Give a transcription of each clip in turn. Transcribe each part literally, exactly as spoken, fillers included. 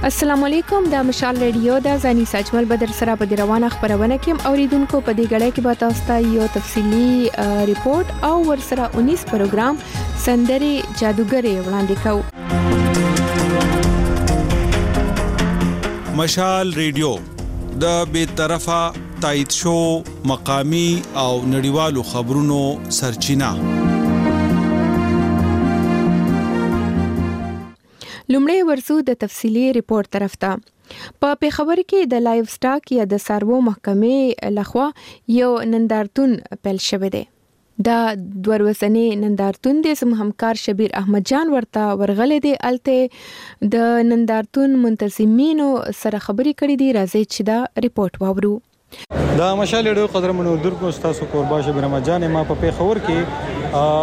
السلام علیکم د مشال ریډیو د زانی ساجمل بدر سره په روانه خبرونه کې اوریدونکو په دې غړې کې به تاسو ته یو تفصیلی ریپورت او ورسره انیس پروګرام سندري جادوګرې وړاندې کوو. مشال ریډیو د بې طرفه تایید شو مقامی او نړیوالو خبرونو سرچینه. لومړی ورسو د تفصیلی ریپورت طرف ته. په پیښور کې د لایف سټاک یا د سارو محکمې لخوا یو نندارتون پیل شوی دی. دا دوه ورځنی نندارتون د سم همکار شبیر احمد جان ورته ورغلې دی. الته د نندارتون منتظمینو سره خبرې کړې دي. راځي چې دا ریپورت واورو. دا مشال ډېر قدرمنو درکو تاسو قربان شبیر احمد جان ما په پیښور کې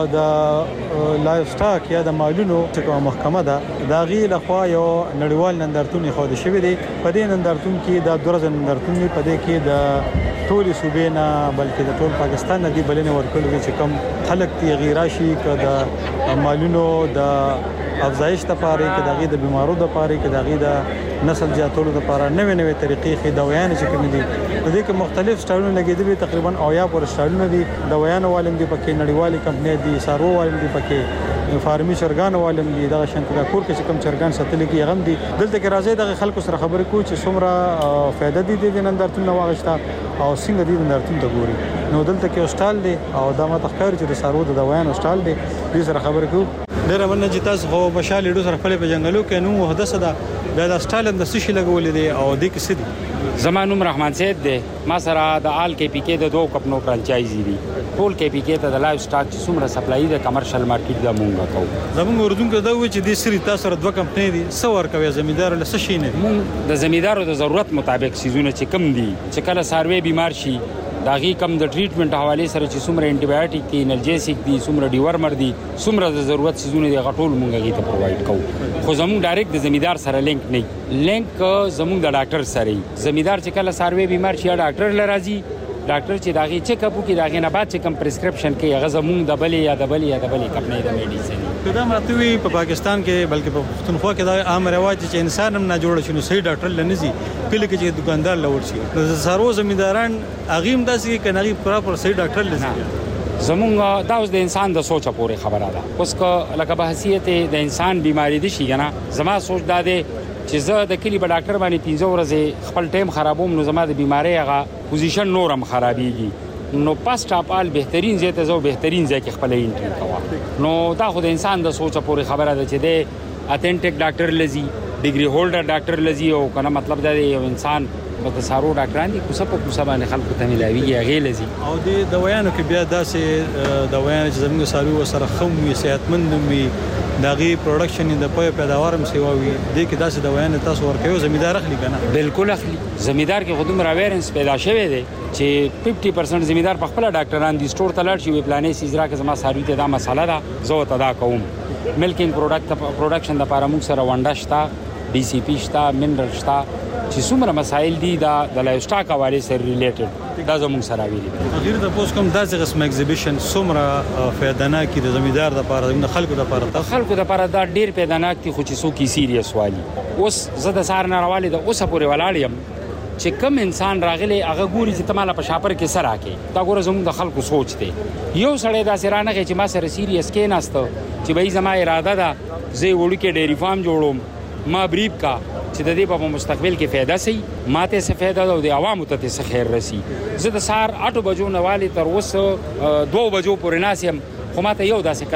د لایف سټاک یا د مالونو چې محکمه ده دا غي لخوا یو نړیوال نندارتون خو د شوی دی. په دې نندارتون کې د دورز نندارتون په دې کې د ټولي صوبې نه بلکې د ټول پاکستان نه دی بلنه ورکول چې کم خلک تی غیراشي ک د مالونو د افزایش لپاره کې دغه د بیمارو لپاره کې دغه د نسل زیاتولو لپاره نوې نوې طریقې خې دوايان چې کوم دي په دې کې مختلف سټایلونه لګیدلي تقریبا او یا پر سټایلونه دي دوايان والم دي پکې نړیوالي کمپنۍ دي سارو والم دي پکې فارمي چرګان والم دي دغه شانتي کور کې کوم چرګان ساتل کې غم دي دلته کې راځي دغه خلکو سره خبرې کوي چې څومره فائدہ دي د نندارتون واغښتا او څنګه دي نندارتون ته ګوري. نو دلته کې هوسټال دي او دا ماته ښکار چې د سارو د دوايان هوسټال دي دې سره خبرې کوي. ډېر مننه چې تاسو خو مشال ډېر سره خپل په جنگلو کې نو محدثه ده بیا د سټایل د سشي لګولې دي او د کې سدي زمانوم رحمان سید دی. ما سره د آل کې پی کې د دوه کپنو فرانچایزي دي. ټول کې پی کې ته د لایف سټاک چې څومره سپلای د کمرشل مارکیټ د مونږه کوو. زمونږ اردوونکو دا و چې د سری تاسو سره دوه کمپنۍ دي سوار کوي زمیندار له سشي نه مونږ د زمیندارو د ضرورت مطابق سيزونه چې کم دي چې کله سروي بیمار شي داغي کم د ټریټمنټ حواله سره چې څومره انټي بایوټیک دي انرجیسیک دي څومره ډیورمر دي څومره د ضرورت سيزونه دي غټول مونږه غي ته پرووايډ کوو. خو زموږ ډایرکټ د زمیندار سره لینک نه لینک زموږ د ډاکټر سره زمیندار چې کله سروي بیمار شي ډاکټر لرازي ډاکټر چې داغي چیک اپ کوي داغي نه بعد چې کم پرسکرپشن کوي هغه زموږ د بلې یا د بلې یا د بلې کمپنۍ د میډیسن دا مرتوی په پاکستان کې بلکې په پښتونخوا کې دا عام رواج چې انسان هم نه جوړ شي نو صحیح ډاکټر لنزي کله کې چې دکاندار لور شي د سارو زمینداران اغیم داسې کې نغي پراپر صحیح ډاکټر لزي. زمونږ دا اوس د انسان د سوچ پورې خبره ده. اوس که لکه په حیثیت د انسان بیماری دي شي کنه زما سوچ دا دی چې زه د کلی په ډاکټر باندې پنځه ورځې خپل ټیم خرابوم نو زما د بیماری هغه پوزیشن نورم خرابېږي. نو پاست اپ ال بهترین ځای ته زو بهترین ځای کې خپل انټری کوه. نو دا خو د انسان د سوچ پورې خبره ده چې د اتنټیک ډاکټر لزی ډیګری هولډر ډاکټر لزی او کنه مطلب دا یو انسان په سارو ډاکټران دي کوڅه په کوڅه باندې خلکو ته ملاویږي هغه لزی او د دوايانو کې بیا داسې دوايان چې زموږ سارو سره خم وي صحتمند وي داغي پروډکشن د پوهه پیداوار هم سیواوي د کې داسې دوايان تاسو ورکوي زمیندار اخلي کنه بالکل اخلي. زمیندار کې خودم راویرنس پیدا شوه دی چې پنځه پرسنټ زمیندار په خپل ډاکټران دي سٹور ته لاړ شي وی پلانې سیزرا کې زما ساروي ته دا مساله ده زه ته دا کوم. ملکینګ پروډکټ پروډکشن د لپاره موږ سره ونډه شته ډي سی پی شته منرل شته چې څومره مسایل دي د لایف سټاک حواله سره ریلیټډ دا زموږ سره ویلي. غیر د پوس کوم داسې قسم ایگزیبیشن څومره فائدناک دي د زمیندار د لپاره د خلکو د لپاره د خلکو د لپاره دا ډیر فائدناک دي خو چې سو کی سیریس والی. اوس زه د سار نه راوالي د اوسه پورې ولاړم چې کم انسان راغلی هغه ګوري چې تماله په شاپر کې سره کې دا ګوره زموږ د خلکو سوچ دی. یو سړی دا سرانه کې چې ما سره سیریس کې نهسته چې به زما اراده ده زه وړو کې ډېری فارم جوړوم ما بریب کا چې د دې په مستقبل کې فایده سي ماته څه فایده او د عوامو ته څه خیر رسی. زه د سار اټو بجو نه والی تر اوسه دوه بجو پورې ناسم خو ماته یو داسې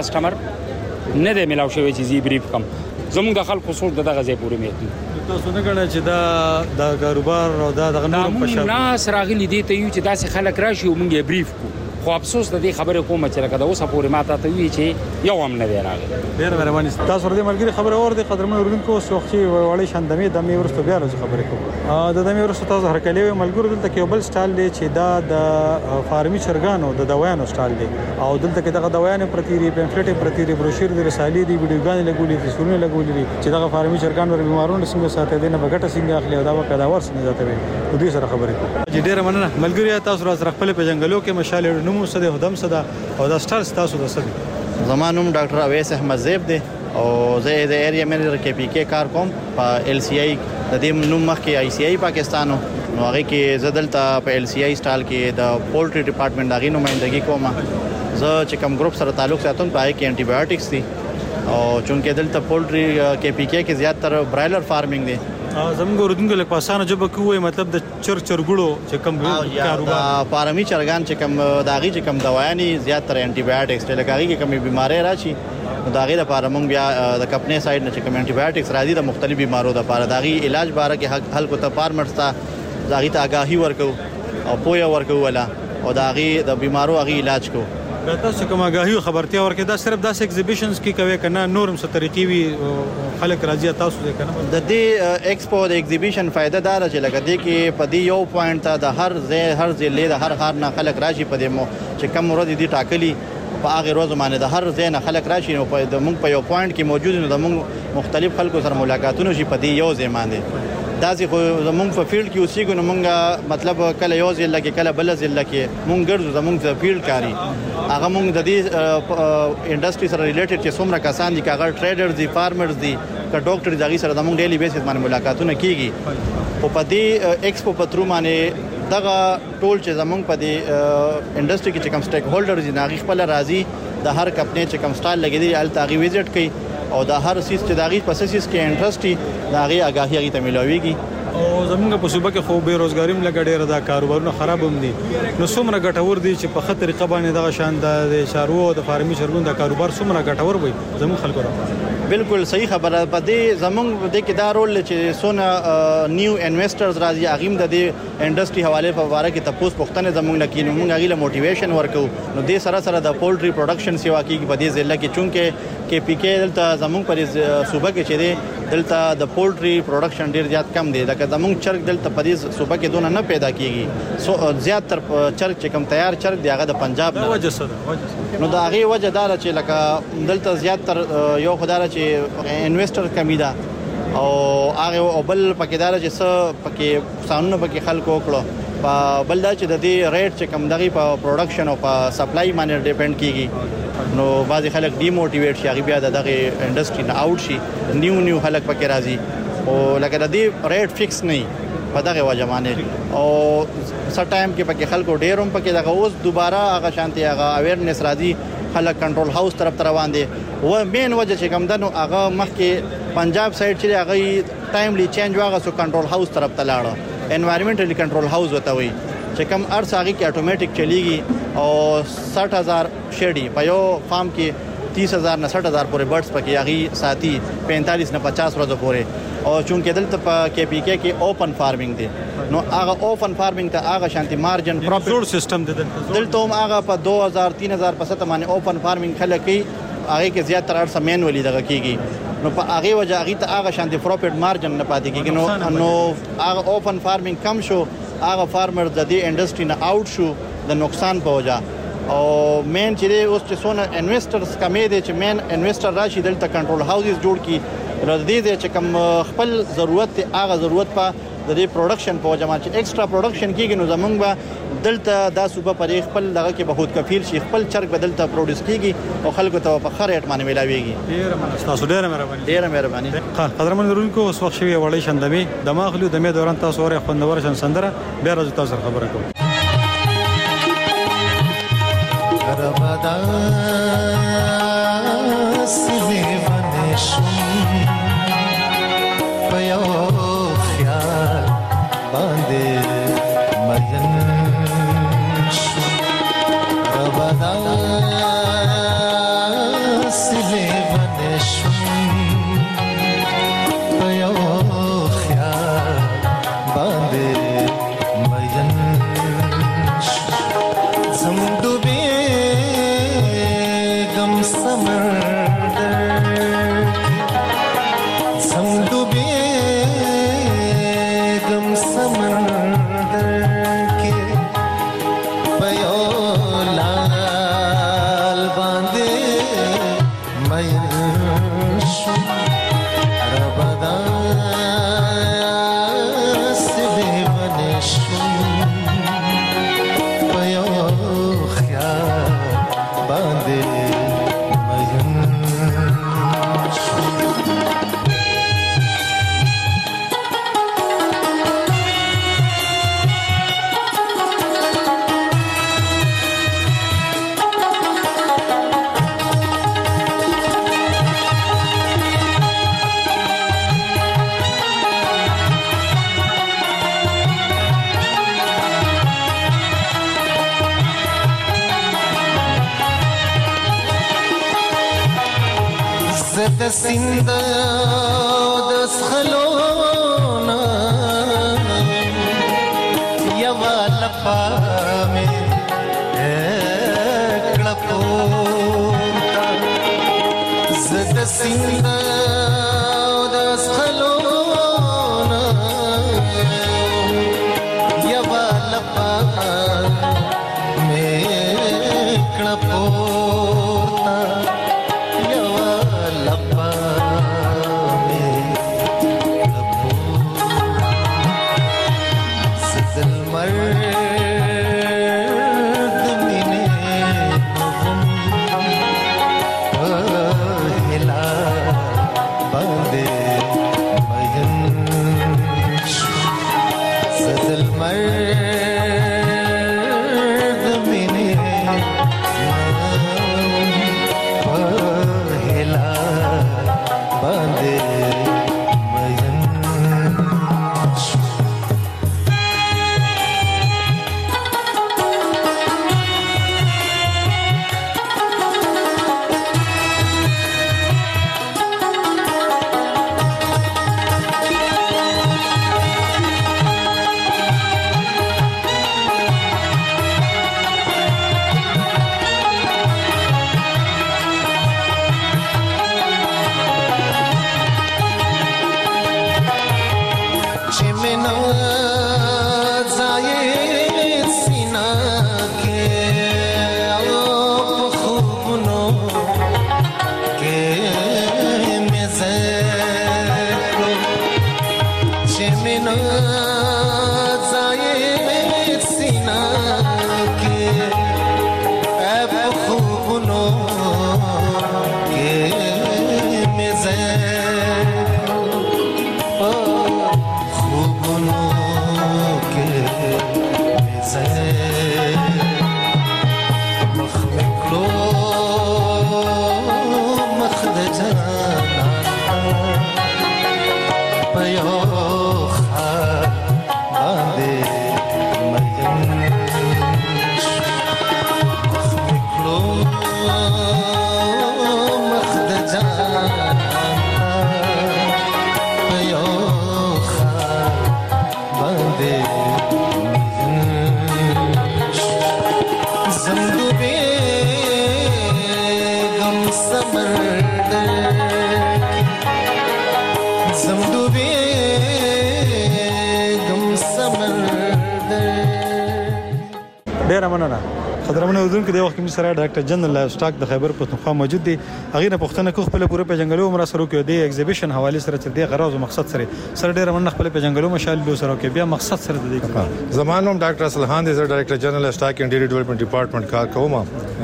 کسٹمر نه دی ملاو شوی چې زی بریف کم زموږ د خلکو سوچ دغه ځای پورې میته. تاسو نه غواړئ چې دا د کاروبار او دا د غنورو په شان ناس راغلي دي ته یو چې داسې خلک راشي او مونږ یې بریف کو خو افسوس د دې خبرې کوم چې لکه دا اوسه پورې ماته ته وی چې یو هم نه دی راغلی. ډېر مهرباني تاسو ورته ملګری خبره اورئ قدرمن اوریدونکو سوخچی وړي شاندمې د مې ورسته بیا راځي خبرې کوم د دمې ورسته تاسو هرکلې ملګرو دلته کې بل سټال دی چې دا د فارمي چرګانو د دوايانو سټال دی او دلته کې دغه دوايانو پرتيري پمفلټ پرتيري بروشیر د رسالې دی ویډیوګان لګولې دي سورونه لګولې دي چې دغه فارمي چرګانو بیمارونو څنګه ساتي دي نه بغټه څنګه اخلي او دا پیداوار څنګه زیاته وي د دې سره خبرې کوم. ډېر مننه ملګری تاسو راځه خپل په جنگلو کې مشال نومو سده هدم سده او دا سټال تاسو د سده زمانوم ډاکټر اویس احمد زیب دی او زه د ایریا مینیجر کې پی کې کار کوم په ال سی آی د دې نوم مخکې آی سی آی پاکستانو، نو هغه کې زدلته په ال سی آی سټایل کې د پولټری ډپارټمنټ دغه نمائندګي کوم. زه چې کوم ګروپ سره تعلق ساتم پای کې انټي بایوټکس دي او چونکه دلته پولټری کې پی کې کې زیاتره برایلر فارمینګ دي. زموږ ورودونکو له پاسانه جبه کوی مطلب د چر چرګړو چې کوم کاروبار فارمي چرګان چې کوم داغي چې کوم دوايانې زیاتره انټي بایوټکس ته لګاږي کې کومې بيمارۍ راشي داغي لپاره موږ بیا د کمپنی سایډ نه چې کوم انټي بایوټکس راځي د مختلف بیمارو لپاره داغي علاج باره کې حل کو ته فارمرز ته داغي ته آگاهي ورکو او پوهه ورکو ولا او داغي د بیمارو هغه علاج کو. تاسو کوم آگاهي خبرتیا ورکې دا صرف داس ایگزیبیشنز کې کوي کنه نورم څه طریقې وي خلک راځي تاسو دې کنه د دې ایکسپو د ایگزیبیشن فائدہ دار چې لکه دې کې په دې یو پوینټ ته د هر ځای هر ځای له هر خار نه خلک راشي په دې مو چې کم ورځ دي ټاکلي په هغه ورځ باندې د هر ځای نه خلک راشي نو په د مونږ په یو پوینټ کې موجود نو د مونږ مختلف خلکو سره ملاقاتونه شي په دې یو ځای باندې. دا چې خو زمونږ په فیلډ کې اوسېږو نو مونږ مطلب کله یو ځای لکه کله بل ځای لکه مونږ ګرځو زمونږ د فیلډ کاری هغه مونږ د دې انډستری سره ریلیټډ چې څومره کسان دي کاغه ټریډرز دي فارمرز دي که ډاکټر دغه سره زمونږ ډیلی بیسس باندې ملاقاتونه کیږي او په دې ایکسپو په ترو باندې دغه ټول چې زمونږ په دې انډستری کې چې کوم سټیک هولډرز دي ناغي خپل راضي د هر کمپنی چې کوم سټایل لګیدي ال تاغي وزټ کوي او د هر سیس چې داغي پروسیس کې انټرست دي داغي آگاهي هغه ته ملويږي. او زمونږ په صوبه کې خو بیروزګاری هم لګ ډیره دا کاروبارونه خراب هم دي نو څومره ګټور دي چې په خطر طریقه باندې دغه شان د شارو او د فارمي شرګون د کاروبار څومره ګټور وي زموږ خلکو را بالکل صحیح خبره په دې زمونږ د کې دا رول چې سونه نیو انویسټرز راځي اغیم د دې انډستری حواله په اړه کې تاسو پوښتنه زمونږ لکه موږ غیله موټیویشن ورکو نو د سره سره د پولټری پروډکشن سیوا کې په دې ځل کې چونکه کې پی کې دلته زمونږ پر صوبه کې چې دی دلته د پولټری پروډکشن ډیر زیات کم دی لکه زمونږ چرګ دلته په دې صوبه کې دونه نه پیدا کیږي سو زیات تر چرګ چې کم تیار چرګ دی هغه د پنجاب نه وجه سره نو دا هغه وجه دا چې لکه دلته زیات تر یو خدای چې انویسټر کمی ده او هغه او بل پکیدار چې څه پکې قانون پکې خلکو وکړو په بل دا چې د دې ریټ چې کم دغه په پروډکشن او په سپلای باندې ډیپند کیږي نو بعضی خلک ډی موټیویټ شي هغه بیا دغه انډستری نه اوټ شي نیو نیو خلک پکې راځي او لکه د دې ریټ فکس نه په دغه وجه باندې او سر ټایم کې پکې خلکو ډیروم پکې دغه اوس دوباره هغه شانتي هغه اویرنس راځي خلک کنټرول هاوس طرف ته روان دي و مین وجه چې کوم دنو هغه مخکې پنجاب سایډ چې هغه ټایملی چینج واغه سو کنټرول هاوس طرف ته لاړه انوایرنمنټلی کنټرول هاوس وته وي چې کوم ارس هغه کې اتوماتیک چلیږي او ساٹھ هزار شیډي په یو فارم کې تیس هزار نه ساٹھ هزار پورې برډز پکې هغه ساتي پینتالیس نه پچاس ورځې پورې او چونکه دلته په کې پی کې کې اوپن فارمینګ دی نو هغه اوپن فارمینګ ته هغه شانتي مارجن پروفیټ سیستم دی دلته هم هغه په دو هزار تین هزار په سته باندې اوپن فارمینګ خلک کوي هغه کې زیات تر ارسه مینولی دغه کیږي نو په هغه وجه هغه ته هغه شانتي پروفیټ مارجن نه پاتې کیږي نو نو هغه اوپن فارمینګ کم شو هغه فارمر د دې انډستری نه اوټ شو د نقصان په وجه او مین چې اوس چې سونه انویسټرز کمې دي چې مین انویسټر راشي دلته کنټرول هاوسز جوړ کی ردی چې کوم خپل ضرورت هغه ضرورت په د دې پروډکشن په وجه باندې ایکسترا پروډکشن کیږي نو زمونږ به دلته دا صوبه پرې خپل دغه کې بہت کفیل شي خپل چرګ بدلته پروډوس کیږي او خلکو ته په خره اټمانه ملاويږي. ډیر مننه تاسو ډیر مهرباني ډیر مهرباني. قدرمن درونکو اوس وخت شوی وړي شندمي دماغ له دمه دوران تاسو ورې خوندور شن سندره بیا راځو تاسو خبره کوم. ربدا سوي ونشم پيو خيال باندې مين شو ربدا سوي ونشم پيو خيال باندې مين شو زمدو زد سیند د سخلونا یوا لپا مې کړپوتا زد سیند د سخلونا یوا لپا مې کړپوتا یوا لپا مې کړپوتا زدل مر ډیر مننه قدرمن اردوونکو د وخت کې سره ډاکټر جنرال لایف سټاک د خیبر پښتونخوا موجود دي هغه نه پښتنه کو خپل پوره پیژنګلو عمر سره کې د ایگزیبیشن حواله سره چې د غرض او مقصد سره سره ډیر مننه خپل پیژنګلو مشال سره کې بیا مقصد سره د دې زمانوم ډاکټر اصلحان دی ډایرکټر جنرال سټاک اینډ ډیولپمنٹ ډپارټمنټ کار کوم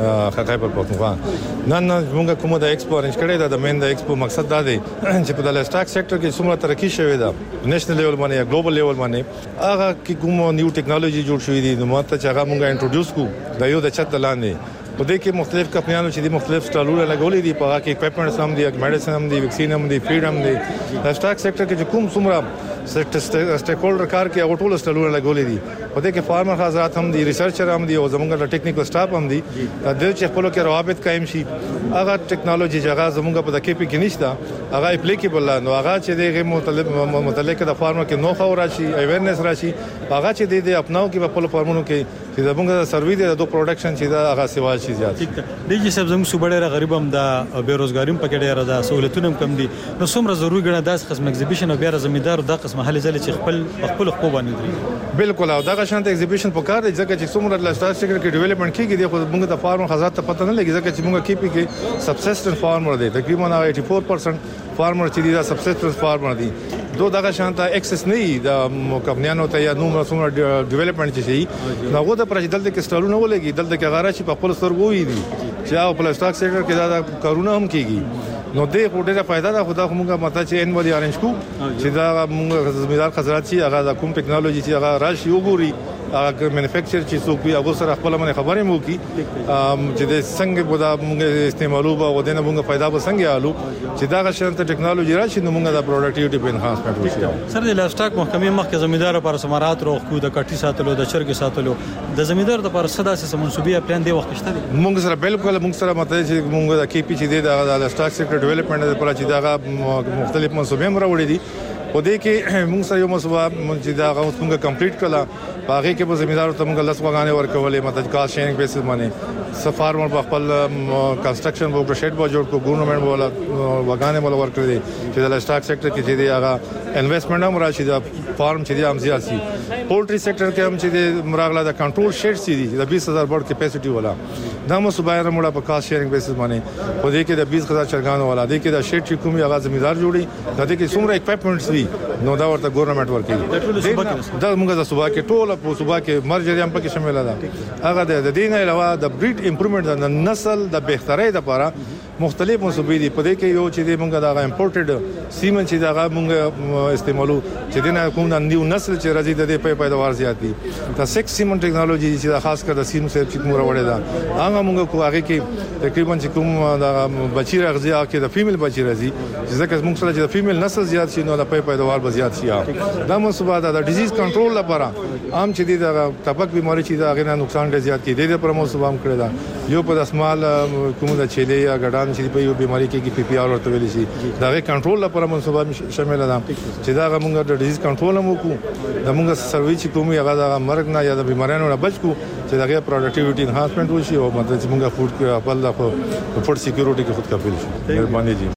خیبر پښتونخوا نن موږ کوم د ایکسپو ارنج کړی دا د مین د ایکسپو مقصد دا دی چې په د سټاک سېکټر کې څومره ترقی شوې ده نېشنل لیول باندې یا ګلوبل لیول باندې هغه کې کوم نیو ټیکنالوژي جوړ شوې دي نو ماته چې هغه موږ انټروډوس کو د یو د چت لاندې په دې کې مختلف کمپنیانو چې د مختلف سټالونه لګولې دي په هغه کې اکوپمنټس هم دي میډیسن هم دي ویکسین هم دي فیډ هم دي د سټاک سېکټر کې کوم څومره سټیک هولډر کار کې هغه ټول سټالونه لګولې دي په دې کې فارمر حضرات هم دي ریسرچر هم دي او زموږ د ټیکنیکل سټاف هم دي د دې چې خپل کې روابط قائم شي هغه ټیکنالوژي چې هغه زموږ په دکې په کې نشته هغه اپلیکیبل نو هغه چې دغه متعلق د فارمر کې نو خو راشي اویرنس راشي هغه چې د دې اپناو کې په خپل فارمونو کې چې زموږ د سروي د دوه پروډکشن چې دا هغه سیوا شي زیات ټیک ده دیږي سب زموږ صوبه ډیره غریب هم ده بیروزګاری هم پکې ډیره ده سہولتونه هم کم دي نو څومره ضروري ګڼه داس قسم ایگزیبیشن او بیا زمیندار د قسم حل ځل چې خپل خپل خو باندې دي بالکل او دا شانت ایگزیبیشن په کار دی ځکه چې څومره د سټاک سېکټر کې ډیولپمنٹ کیږي د موږ د فارمر حضرات ته پته نه لګي ځکه چې موږ کې پی کې سبسسټنس فارمر دی تقریبا اټي فور پرسنٹ فارمر چې دا سبسسټنس فارمر دی دو دغه شانت ایکسس نه د کمپنیانو ته یا نو څومره ډیولپمنٹ شي نو هغه د پرځدل کې سټالونه ولګي دلته کې غاره چې په خپل سترګو وي دي چې او په سټاک سېکټر کې دا کارونه هم کیږي نو دې ډېره فائدہ ده خدا موږ ماته چې ان ولې ارنج کو چې دا موږ زمیندار حضرات چې هغه د کوم ټیکنالوژي چې هغه راشي وګوري هغه مینوفیکچر چې څوک وي هغه سره خپل باندې خبرې مو کی چې د څنګه به دا موږ استعمالو به او دنه موږ फायदा به څنګه آلو چې دا غشنت ټیکنالوژي راشي نو موږ دا پروډکټیوټي په انهانسمنت وشي. سر د لایفسټاک محکمې مخکې زمیندار لپاره سمارات روغ کو د کټي ساتلو د چرګ ساتلو د زمیندار لپاره صدا سه منسوبي پلان دی وخت شته موږ سره بالکل موږ سره مته چې موږ د کی پی چې دی د لایفسټاک سېکټر ډیولپمنٹ لپاره چې دا مختلف منسوبې مروړي دي په دې کې موږ سره یو مسوبه چې دا غوښ موږ کمپلیټ کړه باغې کې به زمیندار ته موږ لس وغانې ورکولې مته کار شیرینګ بیسز باندې سفارمر په خپل کنسټرکشن وو شیډ به جوړ کو ګورنمنت ولا وغانې مل ورکړي چې د لایفسټاک سېکټر کې چې دی هغه انویسټمنټ هم راشي د فارم چې دی هم زیاتي پولټري سېکټر کې هم چې دی مراغله د کنټرول شیډ سي دي د بیس هزار بورډ کیپاسټي ولا دا مو صبح رموړه په کار شیرینګ بیسز باندې په دې کې د بیس هزار چرګان ولا دې کې د شیډ چې کومي هغه زمیندار جوړي د دې کې څومره اکوپمنټس وي نو دا ورته ګورنمنت ورکړي دا موږ د صبح کې ټول په صبح کې مرجري هم پکې شامل ده هغه د دې نه علاوه د بریډ امپروومنت د نسل د بهترۍ لپاره مختلف منسوبې دي په دې کې یو چې موږ دا امپورټډ سیمن چې دا موږ استعمالو چې دنه کوم د نیو نسل چې راځي د دې په پیداوار زیات دي دا سکس سیمن ټیکنالوژي چې خاص کر د سیم سره چې موږ وړه ده هغه موږ کو هغه کې تقریبا چې کوم د بچی راغزي هغه کې د فیمیل بچی راځي چې ځکه موږ سره چې د فیمیل نسل زیات شي نو د په پیداوار به زیات شي دا منسوبه ده د ډیزیز کنټرول لپاره عام چې د تبک بیماری چې دا غیر نقصان ډیر زیات کې د پر منسوبه هم کړی دا یو په اسمال کوم د چيلې یا ګډان چې په یو بیماری کې پی پی آر ورته ویل شي دا غیر کنټرول لپاره منسوبه شامل ده چې دا موږ د ډیزیز کنټرول هم وکړو د موږ سروي چې کومي هغه د مرګ نه یا د بیماریانو نه بچ کو چې دا غیر پروډکټیوټي انهانسمنت وشي او مطلب چې موږ فود خپل د فود سکیورټي کې خود کفیل شو. مهرباني جی.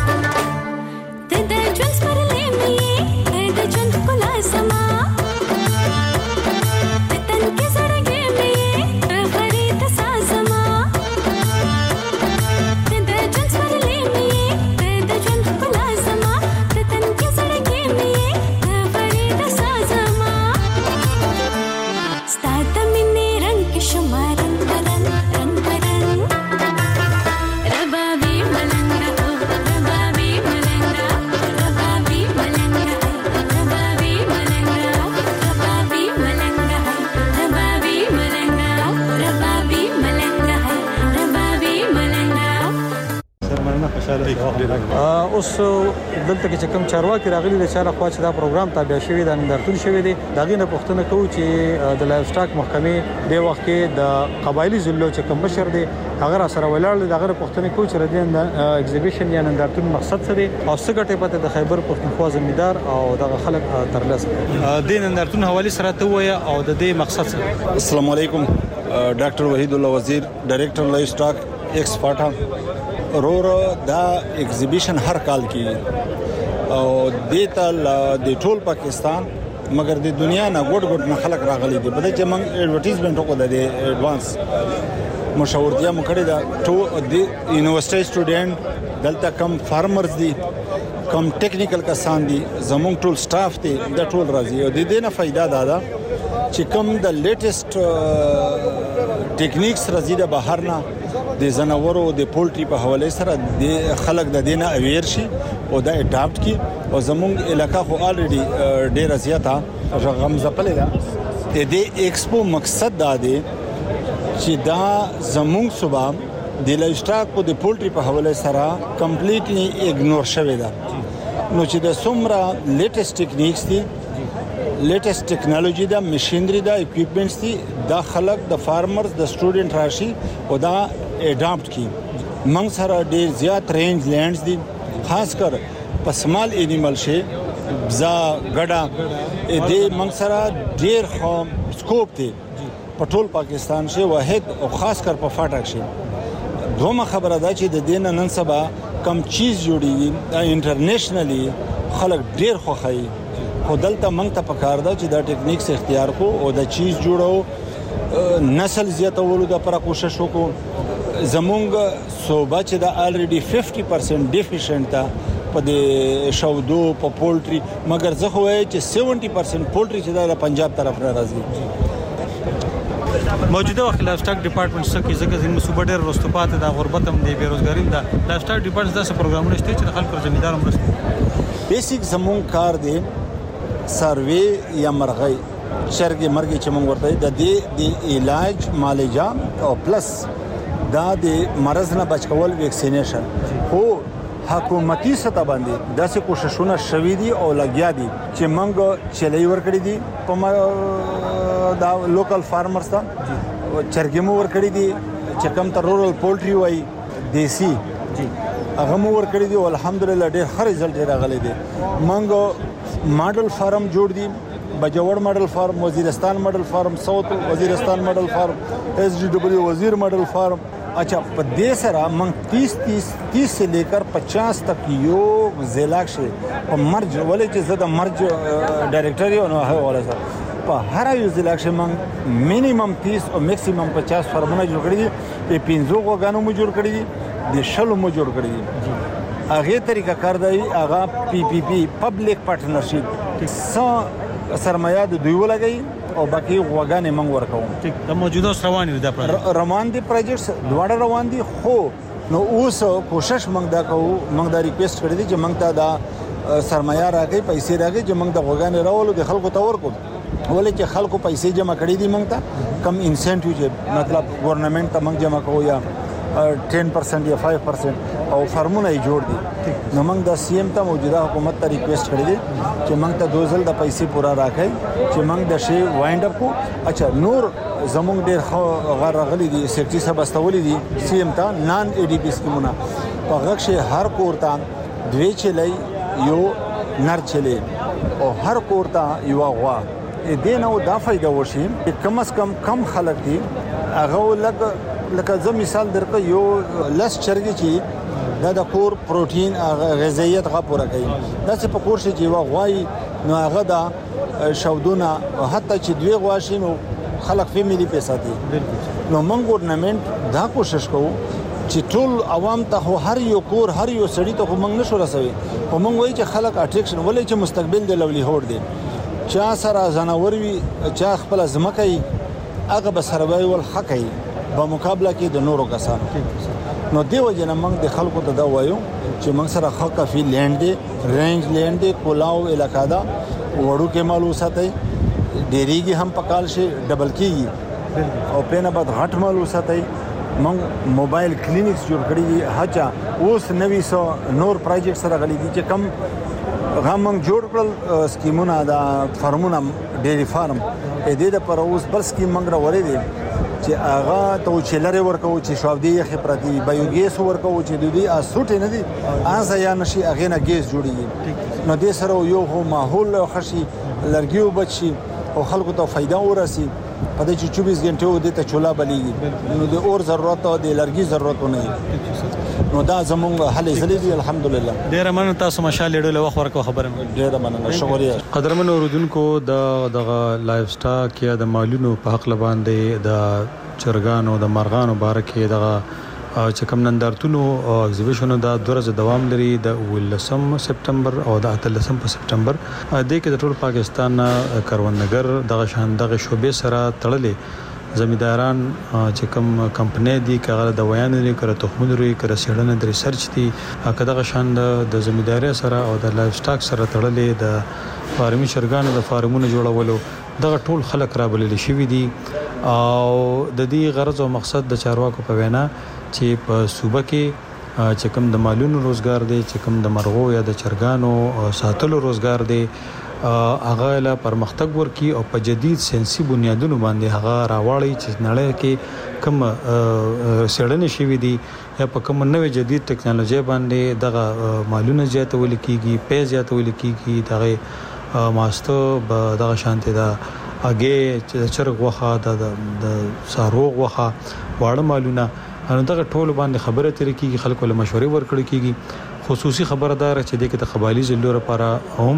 Sama الله. اوس دلته کې کوم چارواکي راغلي د چاره خوا چې دا پروګرام تابع شوی د نندارتون شوی دی دا غینه پښتنه کوي چې د لایف سټاک محکمې د وخت کې د قبایلی ضلعو چې کوم بشر دی هغه سره ولاړ د هغه پښتنه کوي چې د ایگزیبیشن یا نندارتون مقصد څه دی او څه ګټه پته د خیبر پښتونخوا زمیندار او د خلک ترلاسه د نندارتون حواله سره ته وای او د دې مقصد څه. السلام علیکم. ډاکټر وحید الله وزیر ډایریکټر لایف سټاک ایکس پاټا رور دا ایگزیبیشن هر کال کې او دیتا د ټول پاکستان مګر د دنیا نه ګډ ګډ نه خلک راغلي دي بده چې موږ ایڈورټایزمنت وکړو د ایڈوانس مشاورتیا مو کړی دا ټول د یونیورسيټي سټوډنټ دلته کم فارمرز دي کم ټیکنیکل کسان دي زموږ ټول سټاف دي د ټول راځي او د دې نه فائدہ دادا چې کم د لیټیسټ ټیکنیکس راځي د بهر نه د زناورو د پولټری په حواله سره د خلک د دینه اویر شي او دا اډاپټ کی او زموږ علاقہ خو الریډي ډیر زیاته رقم زپلې ده د دې ایکسپو مقصد دا دی چې دا زموږ صوبا د لایف سټاک په د پولټری په حواله سره کمپلیټلی اګنور شوی ده نو چې د سومرا لیټیسټ ټیکنیکس دي لیټیسټ ټیکنالوژي دا ماشينري دا اکوپمنټس دي دا خلک د فارمرز د سټوډنټ راشي او دا اډاپټ کی موږ سره ډیر زیات رینج لینډز دي خاص کر په سمال انیمل شي بزا ګډا دې موږ سره ډیر خو سکوپ دي په ټول پاکستان شي واحد او خاص کر په فاټک شي دومره خبره ده چې د دین نن سبا کم چیز جوړیږي انټرنیشنلی خلک ډیر خوخایي خو دلته موږ ته پکار ده چې دا ټیکنیکس اختیار کو او دا چیز جوړو نسل زیاتولو د پر کوشش وکړو زمونږ صوبه چې دا الریډي پنځه پرسنټ ډیفیشنت ده په د شودو په پولټری مګر زه خو وایم چې سیونټي پرسنټ پولټری چې دا پنجاب طرف نه راځي موجوده وخت لایف سټاک ډپارټمنټ څخه ځکه چې صوبه ډېر رستوپات د غربت هم دی بیروزګاری ده لایف سټاک ډپارټمنټ داسې پروګرامونه شته چې د خلکو زمیندار هم مرسته بیسیک زمون کار دی سروي یا مرغۍ چرګ مرغۍ چې موږ ورته د دې د علاج معالجه او پلس دا د مرز نه بچ کول ویکسینیشن خو حکومتي سطح باندې داسې کوششونه شوي دي او لګیا دي چې موږ چلای ورکړي دي په دا لوکل فارمرز ته چرګ مو ورکړي دي چې کوم تر رورل پولټری وای دیسی هغه مو ورکړي دي او الحمدلله ډېر ښه رزلټ راغلی دی موږ ماډل فارم جوړ دي بجوړ ماډل فارم وزیرستان ماډل فارم ساوث وزیرستان ماډل فارم ایس ڈی ڈبلیو وزیر ماډل فارم اچھا په دې سره موږ تیس تیس تیس سے لے کر پچاس تک یو ضلع کې په مرج ولې چې زه د مرج ډایریکټر یو نه حواله سره په هر یو ضلع کې موږ مینیمم تیس او میکسیمم پچاس فارمونه جوړ کړی دي په پنځو غوګانو مو جوړ کړی دي د شلو مو جوړ کړی دي هغه طریقه کار دی هغه پی پی پی پبلک پارټنرشپ څو سرمایه د دوی ولګي او باقي غوګانې موږ ورکوم ټیک د موجوده روان دي د روان دي پروجیکټس دواړه روان دي خو نو اوس کوشش موږ دا کوو موږ دا ریکوست کړی دي چې موږ ته دا سرمایه راکړي پیسې راکړي چې موږ د غوګانې راولو د خلکو ته ورکو ولې چې خلکو پیسې جمع کړي دي موږ ته کم انسنټیو چې مطلب ګورنمنت ته موږ جمع کوو یا ټین پرسنټ یا فایو پرسنټ او فارمونه یې جوړ دي نو موږ د سی ایم ته موجوده حکومت ته ریکوست کړی دي چې موږ ته دوه ځل د پیسې پورا راکړي چې موږ د شی وایند اپ کو اچھا نور زموږ ډېر غیر غلي دي سیکټری سب استولې دي سی ایم ته نان ای ډی پی سکیمونه په غږ شي هر کور ته دوی چلای یو نر چلی او هر کور ته یو غوا دې نو دا فائدہ وشي کم از کم کم خلک دي هغه لګ لکه زه مثال درکړم یو لس چرګي چې دا د کور پروتین غذایت غا پوره کوي دا چې په کور شي چې وا غوای نو هغه دا شودونه حتی چې دوی غواشي نو خلک فیملی په ساتي نو موږ ګورنمنت دا کوشش کوو چې ټول عوام ته هر یو کور هر یو سړی ته موږ نشو رسوي او موږ وایي چې خلک اټریکشن ولې چې مستقبل د لولي هوړ دي چا سره زناور وي چا خپل ځمکه یې هغه به سروایول حق یې په مقابله کې د نورو کسانو نو دیو جن موږ د خلکو ته دا وایو چې موږ سره حق کافي لینډ دی رینج لینډ دی کولاو علاقہ دا وړو کې مالو ساتي ډیریږي هم پکال شي ډبل کیږي او پینه بعد غټ مالو ساتي موږ موبایل کلینیکس جوړ کړی دي. هڅه اوس نوي سو نور پروجیکټ سره غلي دي چې کم غمنګ جوړ کړل سکیمونه د فارمونه ډيري فارم اې دې د پر اوس بل سکیم موږ راوړې دي چې هغه ته چیلر ورکو چې شاودي خبرتي بایوګیس ورکو چې د دې اسوټ نه دي از یا نشي هغه نه ګیس جوړیږي. نو دې سره یو هو ماحول خشي لرګیو بچي او خلکو ته فائدہ ورسي په دې چې چوبیس غنټه و دې ته چولا بلیږي نو د اور ضرورت او د لرګي ضرورت نه نو دا زمونږ حل زلي دي الحمدلله. ډیر مننه تاسو مشال لیدل وخت ورکو خبره ډیر مننه شکریہ. قدرمن اوردونکو د دغه لایف سټاک یا د مالونو په حق لباندې د چرګانو د مرغانو بارکه دغه چې کوم نندارتونو او ایگزیبیشن دا دوه ورځې دوام لري د ولسم سپتمبر او د اتلسم په سپتمبر د کې د ټول پاکستان کروندګر دغه شان دغه شوبې سره تړلې زمینداران چې کوم کمپنۍ دي کغه د ویان لري کړه تخمونه لري کړه سیړنه د ریسرچ دي کداغه شان د زمینداري سره او د لایف سټاک سره تړلې د فارمي چرګانو د فارمونو جوړولو دغه ټول خلک را بلل شوی دي او د دې غرض او مقصد د چارواکو په وینا چې په صوبه کې چې کوم د مالونو روزګار دی چې کوم د مرغو یا د چرګانو ساتلو روزګار دی هغه له پرمختګ ورکی او په جدید ساينسي بنیادونو باندې هغه راوړی چې نړۍ کې کوم سړنه شوی دی یا په کوم نوې جدید ټکنالوژي باندې دغه مالونه زیاتول کیږي پیسې زیاتول کیږي دغه ماستو دغه شانته دا اگې چې چرګ وخه د ساروغ وخه واړه مالونه نو دغه ټول باندې خبره ترې کیږي خلکو له مشورې ورکړي کیږي. خصوصي خبردار چې د کې د قبایلی ضلع لپاره هم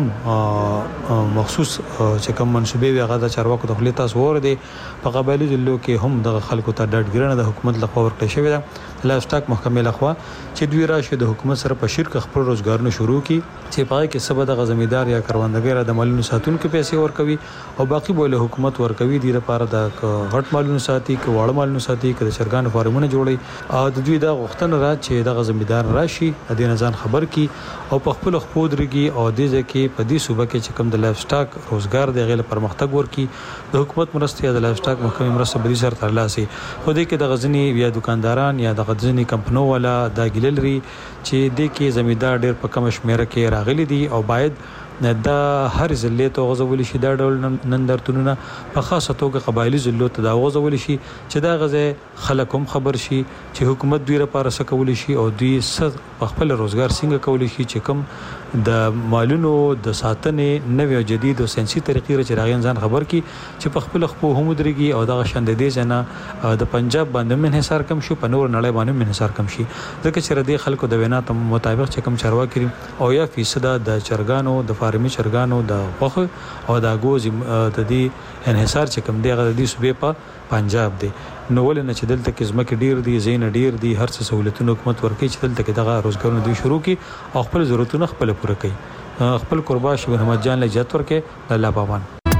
مخصوص چې کوم منسوبې وي هغه د چارواکو د خپل تاسو ور دي په قبایلی ضلع کې هم د خلکو ته ډاډګرنه د حکومت لخوا ورکړل شوې ده. لایف سټاک محکمې لخوا چې دوی راشي د حکومت سره په شرکت خپل روزګارونه شروع کی چې پای کې سبا د غزمیدار یا کروندګر د مالونو ساتونکو پیسې ورکوي او باقي بوله حکومت ورکوي د لپاره د غټ مالونو ساتي کې واړه مالونو ساتي کې د چرګانو فارمونه جوړي او د دوی د غوښتنه را چې د غزمیدار راشي د دې نظام خبر کی او په خپل خپودرګي او د ځکه په دې صوبه کې چې کوم د لایف سټاک روزګار د غیر پرمختګ ورکی د حکومت مرسته د لایف سټاک محکمې مرسته بدی سره ترلاسي خو دې کې د غزنی یا دکانداران یا د غزنی کمپنو ولا د ګللري چې د کې زمیندار ډېر په کم شمیره کې راغلي دي او باید دا هر ضلع ته غوځول شي دا ډول نندارتونونه په خاصه توګه قبایلی ضلعو ته دا غوځول شي چې دا غزه خلک هم خبر شي چې حکومت دوی لپاره څه کول شي او دوی څه خپل روزګار څنګه کول شي چې کوم د مالونو د ساتنې نوې او جدید او ساينسي طریقې چې راغین ځان خبر کی چې په خپل خپل هم درګي او دا شاند دي جنا د پنجاب باندې منحصر کم شو په نور نړۍ باندې منحصر کم شي ځکه چې ردی خلکو د وینا ته مطابق چې کم چارواکي او یا فیصد د چرګانو د فارمي چرګانو د غوخه او د اګوز د دې انحصار چې کم دی غو د صوبې په پنجاب دی نو ولنه چې دلته کې زمکه ډیر دي زین ډیر دي هر څه سہولتونه حکومت ورکړي چې دلته کې دغه روزګارونه دوی شروع کړي او خپل ضرورتونه خپل پوره کړي. خپل قربا شبیر احمد جان له جات ورکه الله پامان.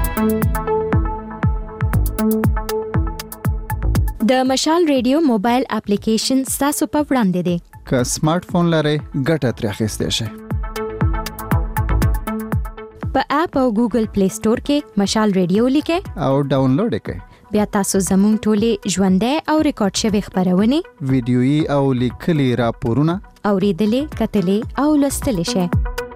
د مشال ریډیو موبایل اپلیکیشن تاسو په وړاندې دی که سمارټ فون لرئ ګټه ترې اخیستئ شئ. په اپ او ګوګل پلی سٹور کې مشال ریډیو لیکئ او ډاونلوډ کړئ. بیا تاسو زموږ ټولې ژوندۍ او ریکارډ شوی خبرونه ویډیويي او لیکلي راپورونه اوریدلې کتلې او لوستلې شئ.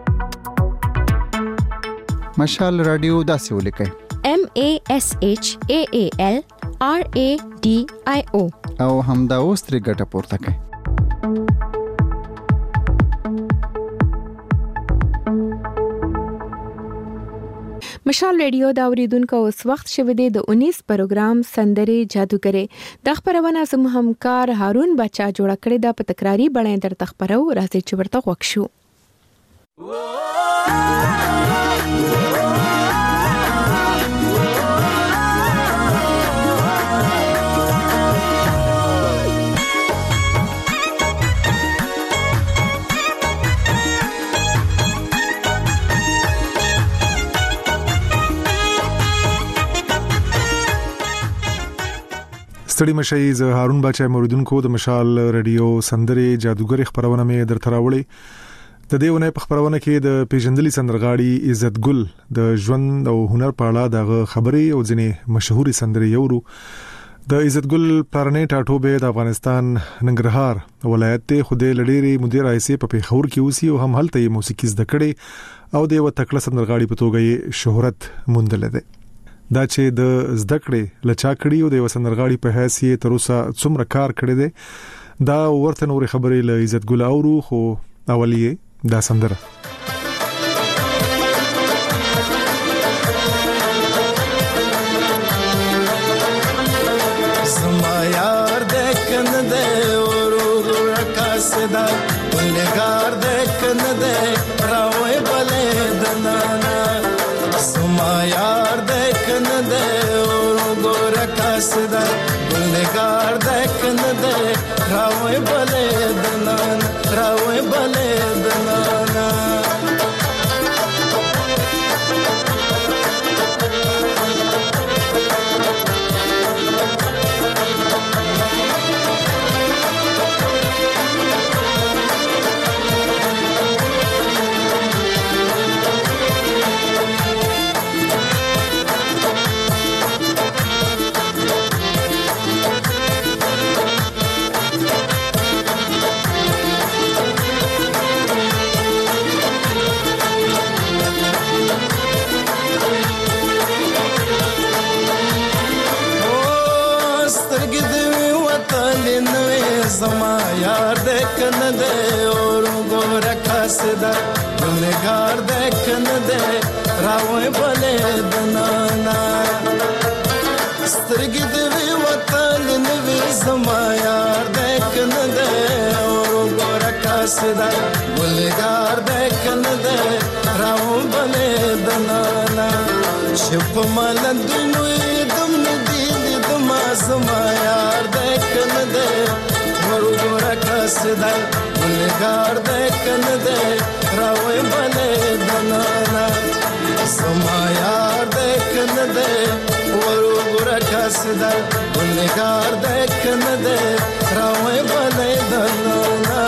مشال رادیو داسې ولیکئ M A S H A A L R A D I O او همدا اوس ترې ګټه پورته کړئ. مشال ریډیو دا اوریدونکو اوس وخت شوه دی د انیس پروګرام سندري جادوګره د خبرونه زموږ همکار هارون بچا جوړ کړی دا په تکراری بڼه در تخبرو راځي چې ورته وښو. ستړي مشي ز هارون بچا موریدونکو د مشال رادیو سندري جادوګر خبرونه مې در تراوړي. د دیونه په خبرونه کې د پیژندلي سندرغاړي عزت ګل د ژوند او هنر په اړه د خبري او ځنې مشهوري سندري یورو د عزتګل پلارنې ټاټوبه د افغانستان ننګرهار ولایت ته خوده لډيري مدیر ایسي په پیښور کې اوسي او هم هلته موسیقي زده کړي او د یو تکړه سندرغاړي په توګه شهرت موندل دي. دا چې د زده کړې لچا کړي او د یو سندرغاړي په حیثیت تر اوسه څومره کار کړی دی دا ورته نور خبرې له عزتګل اورو خو اولیه دا سندره زما یار د کنه د ورو رکاسدا ولګار د کنه د راوي بلې دنا زما یار د کنه د ورو رکاسدا ولګار د کنه د راوي بلې دنا راوي بلې دنا زما یار د کنه د اورو ګور کاسدا ګلګار د کنه د راوي بلې دنا سترګې د وطن نوې زما یار د کنه د اورو ګور کاسدا ګلګار د کنه د راوي بلې دنا شپ ملندنو دم ندی دم زما یار د کنه د ورګور کاسدا ولګار د کنه د راوي بلې دنا زما یار د کنه د ورګور کاسدا ولګار د کنه د راوي بلې دنا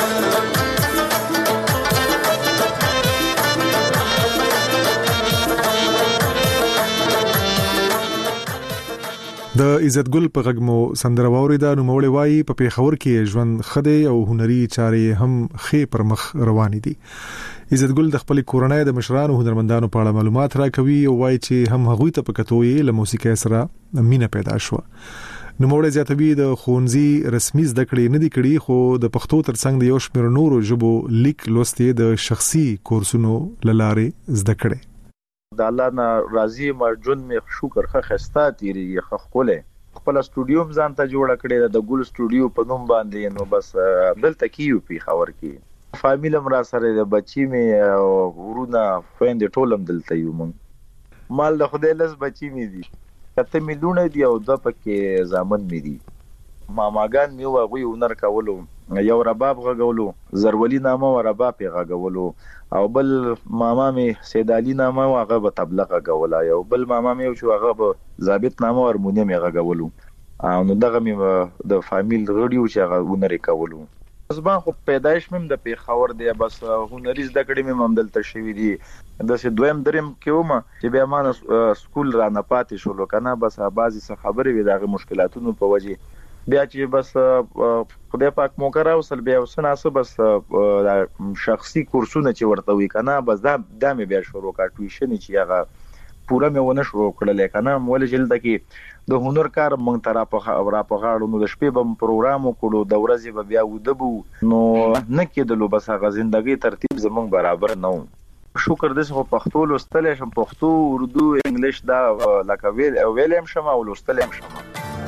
د عزتګل په غږمو سندره واوریدا نو مولوی وای په پیښور کې ژوند خده او هنري چارې هم خې پر مخ روان دي. عزتګل د خپل کورنۍ د مشرانو هنرمندانو په اړه معلومات راکوي او وای چې هم هغوی ته په کتوې له موسیقۍ سره مینه پیدا شو. نو مولوی زیاتوي د خونځي رسمي زده کړې نه دي کړې خو د پښتو ترڅنګ د یو شمېر نورو ژبو لیک لوستې د شخصي کورسونو لاره زده کړې. د الله نه راضي مرجون می شکر خه خستا تیری خه خوله خپل سټوډیوم ځان ته جوړ کړی د ګل سټوډیو په نوم باندې نو بس دلته کیو پی خبر کی فامیلم را سره د بچی می ورونه فیند ټولم دلته یو مونږ مال د خدای لس بچی می دي کته میلیونه دی او د پکې زامن می دي ماماګان می واغوي ونر کولو یو رباب غغولو زرولی نامه و رباب غغولو او بل ماما می سید علی نامه او هغه په تبلیغ غولا یو بل ماما می او هغه په ضابط نامه هارمونیم غغولو او نو دغه می د فامیل غړیو چې هغه ونر کولو زبان خو پیدایش مم د پیښور دی بس هنري زده کړې مم هم دلته شوی دی د سه دویم دریم کې ومه چې بیا مان سکول را نه پاتې شو لکنه بس بعضی څه خبرې وي دغه مشکلاتونو په وجه بیا چې بس خدای پاک مو کرا وسل بیا وسناسه بس شخصي کورسونه چې ورته وی کنه بس دا د مې بیا شروع کا ټیوشن چې هغه پورا مې ونه شروع کړل کنه مول جلد کې د هنر کار مونږ ترا په را په غاړو نو د شپې بم پروګرام وکړو د ورځې به بیا ودبو نو نه کېدلو بس هغه ژوندۍ ترتیب زمونږ برابر نه و شکر دې خو پښتو لوستل شم پښتو اردو انګلیش دا لکه ویل ویلم شم او لوستل شم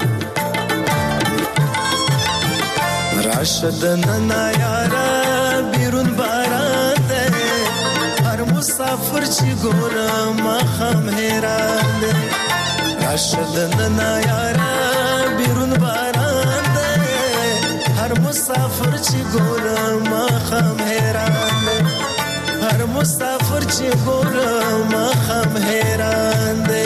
راشد ننا یارا بیرون باران ده هر مسافر چی گورم خم حیران ده راشد ننا یارا بیرون باران ده هر مسافر چی گورم خم حیران ده هر مسافر چی گورم خم حیران ده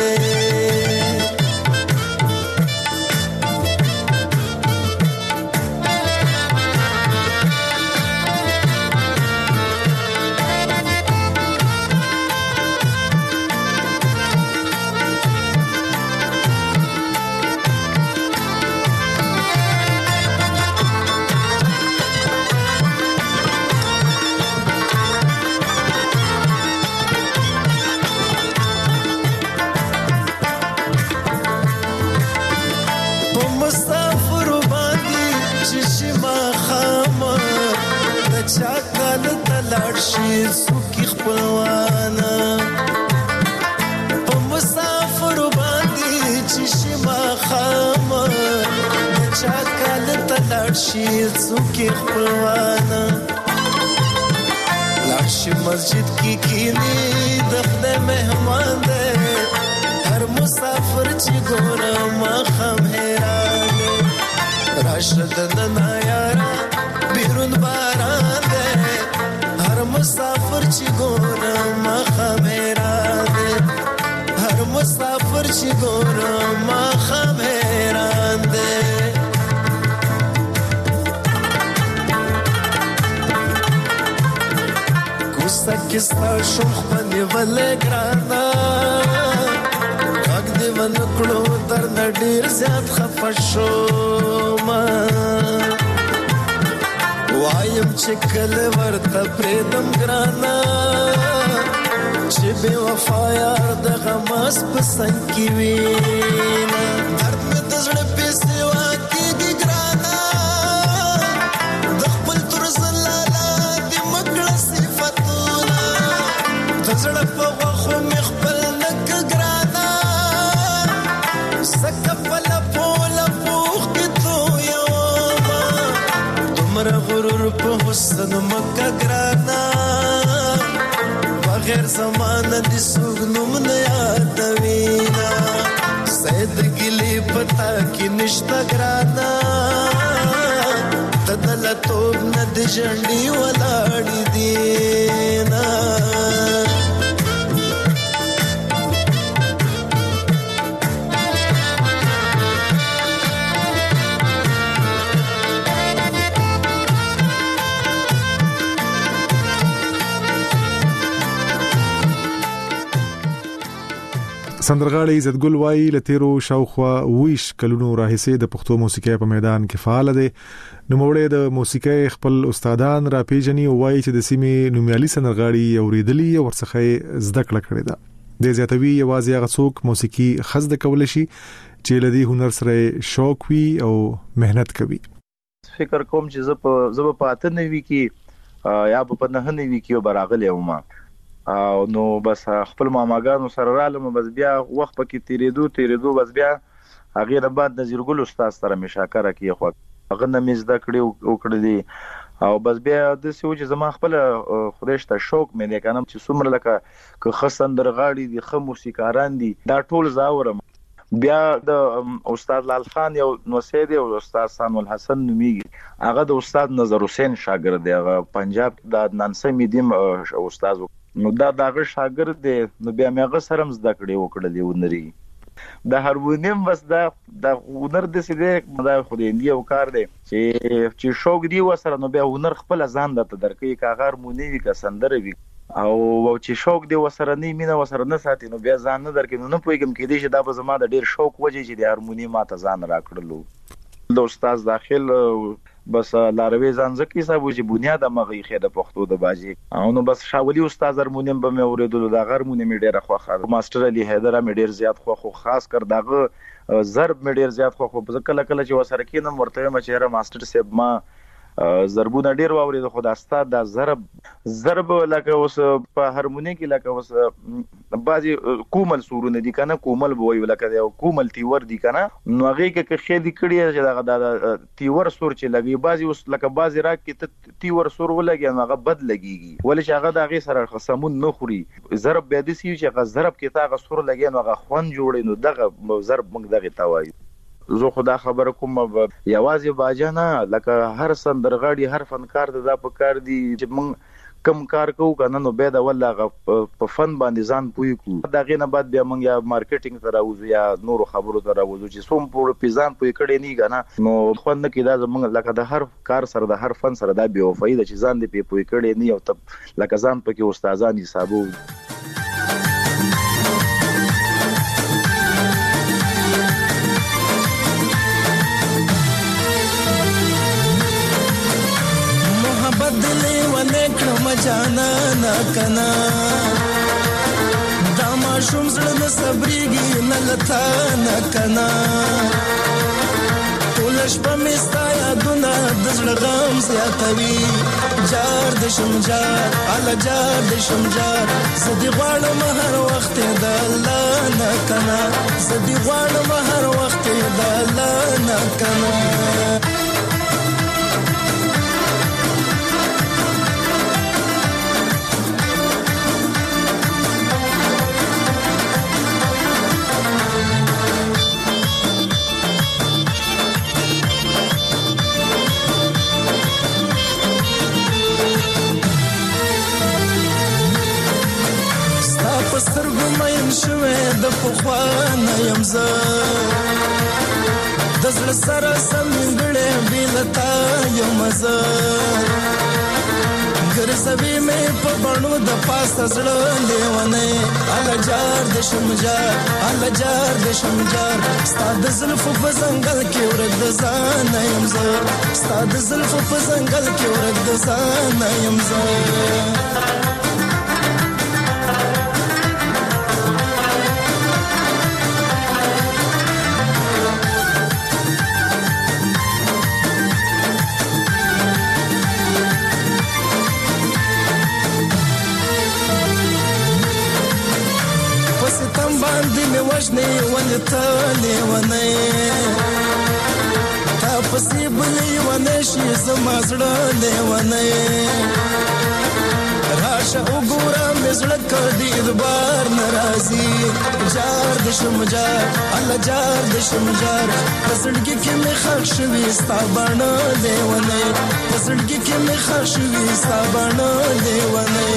لاشي څوک خپلوانا لاشي مسجد کی کینی د خدای مهمان ده هر مسافر چې ګورم خام حیران راشد ننا یارا بیرون باران ده هر مسافر چې ګورم خام حیران ده هر مسافر چې ګورم خام حیران ده کوسه کیستا شوخ باندې ولګرانا وګ دې ونکړو در نډیر زیات خفشوم وایم چې کله ورته پریدم ګرانا چې بے وفا یار د غماس پسند کی وینا درد مې د زړه په سیوا کېږي ګرانا د خپل تر زلاله د مکړه صفاتونه د زړه په غوښو مې خپل نک ګرانا سکه پله پوله پوخ کې تو یوما دومره غرور په حسن مکه ګرانا بغیر زمانه دي سوګنوم نه یادوینا سید ګلی پتا کې نشتا ګرانا تدل توب نه د جنډي ولاړې دینا سندرغاړي عزت ګل وای لتیرو شاوخوا ویش کلونو راهسه د پښتو موسیقۍ په میدان کې فعال دي نو موړې د موسیقۍ خپل استادان را پیژني او وای چې د سیمې نومیالي سندرغاړي اوریدلي او ورڅخه زده کړه کړې ده د زیاتوي یوازې هغه څوک موسیقي خزد کول شي چې لدی هنر سره شوق وي او مهنت کوي فکر کوم چې زه په زه په اته نوي کې یا په نه نوي کې براغله ومه او نو بس خپل ماماګانو سره رالم بس بیا وخت پکې تیریدو تیریدو بس بیا هغه نه بعد نذیر ګل استاد سره مشاکره کی خو هغه نه مزدا کړی او کړی دی او بس بیا د سوي چې زما خپل خودشته شوق مې نه کنم چې څومره لکه که خسندر غاړي دي خو موسیقاران دي دا ټول زاورم بیا د استاد لال خان یو نوسید او استاد سان الحسن نومیږي هغه د استاد نظر حسین شاګرد دی هغه پنجاب د نانسه میدیم استاد نو دا دغه شاګرد دی نو بیا مې هغه سره زده کړې وکړلې ونري د هارمونیم بس دا د هنر د سیده دا خو دې دی او کار دی چې چې شوق دی وسره نو بیا هنر خپل ځان د درکې کا هارمونی وی کا سندره وی او چې شوق دی وسره نه مینه وسره نه ساتي نو بیا ځان نه درکې نو نه پويګم کې دي چې دا به زما د ډیر شوق وجه چې د هارمونی ماته ځان راکړلو د استاد داخل بس لاروي ځان زکی صاحب چې بنیاد مغه خې د پښتو د باجی او نو بس شاولي استاد هارمونیم به مې اوریدلو د هارمونیم ډیره خوخه ماستر علي حیدر مې ډیر زیات خوخه خاص کر دغه ضرب مې ډیر زیات خوخه په کله کله چې وسره کینم ورته مې چیرې ماستر صاحب ما ضربونه ډیر واورید خو د استاد د ضرب ضرب لکه اوس په هارمونی کې لکه اوس بعضي کومل سورونه دي کنه کومل بوي لکه د کومل تیور دي کنه نو هغه کې خېدي کړی چې د تیور سور چې لګي بعضي اوس لکه بعضي راک کې تیور سور ولګي هغه بد لګيږي ولې چې هغه د هغه سره خصمون نه خوري ضرب به دي چې هغه ضرب کې تا هغه سور لګي نو هغه خوان جوړي نو دغه ضرب موږ دغه توای زه خدا خبر کوم یوازې باجانه لکه هر سندرغاړي هر فنکار د دا په کار دی چې موږ کم کار کوو کنه نو به دا والله په فن باندې ځان پوي کو دا غینه بعد بیا موږ یا مارکیټینګ ته راوځو یا نورو خبرو ته راوځو چې سوم په پیزان پوي کړي نه کنه نو خو نه کې دا موږ لکه د هر کار سره د هر فن سره دا بي وفای د چې ځان دې په پوي کړي نه او ته لکه ځان پکې استادان حسابو جانا نا کنا دا ما شوم زړه نه صبرېږي نه لتا نه کنا ټول شپه مې ستا یادونه د زړه غم زیاتوي جار د شم جار اله جار د شم جار زه دې غواړم هر وخت د الله نه کنا زه دې غواړم هر وخت د الله نه کنا پستر ګمایم شوه د پخوانه يم زه د زړه سره سمګړې بیلتا یم زه ګرځوي مې په بڼو د پاسه زړه لیونه الله جار د شمجار الله جار د شمجار ستاد زلف په ځنګل کې ورګ د ځان یم زه ستاد زلف په ځنګل کې ورګ د ځان یم زه باندې مې وژنې ولته لیونی تا پسې بلې ونه شي زما زړه لیونی راشه وګوره مې زړه کړي اعتبار ناراضي جار د شمجار الله جار د شمجار په زړګي کې مې خښ شوي ستا بڼه لیونی په زړګي کې مې خښ شوي ستا بڼه لیونی